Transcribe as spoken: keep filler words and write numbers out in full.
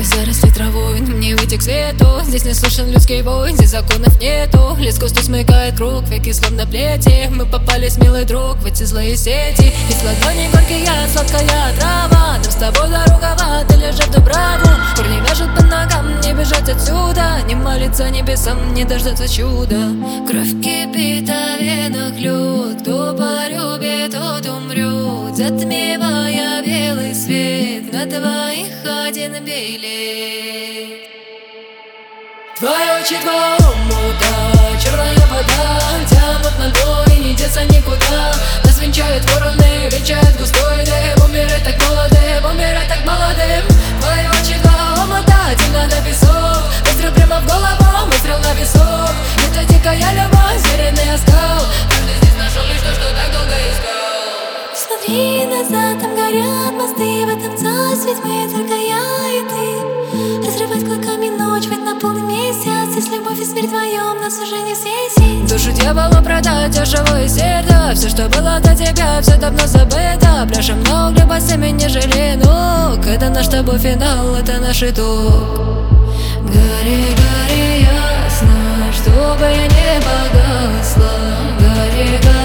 заросли травой, но мне выйти к свету. Здесь не слышен людский вой, здесь законов нету. Лес густо смыкает круг, веки словно плети. Мы попались, милый друг, в эти злые сети. Из ладони горький яд, сладкая трава. Нам с тобой дорога в ад, или же в Дубраву. Корни вяжут по ногам, не бежать отсюда. Не молиться небесам, не дождаться чуда. Кровь кипит, а в венах лед. Кто полюбит, тот умрет, затмевая белый свет. На твоих один билет. Твои очи, два омута, черная вода тянут на дно и не деться никуда. Нас венчают вороны, венчают густой дым. Умирать так молодым, умирать так молодым. Твои очи, два омута, темно на песок. Выстрел прямо в голову, выстрел на висок. Это дикая любовь, звериный оскал. Каждый здесь нашел лишь то, что так долго искал. Смотри назад, там горят мосты. В этом царстве тьмы только я и ты. Разрывать клыками ночь, ведь на полный месяц. Здесь любовь и смерть вдвоем, нас уже не взвесить. Душу дьяволу продать, а живое сердце. Все, что было до тебя, все давно забыто. Пляшем на угле, басами не жалей ног. Это наш с тобой финал, это наш итог. Гори, гори ясно, чтобы я не погасла. Гори, гори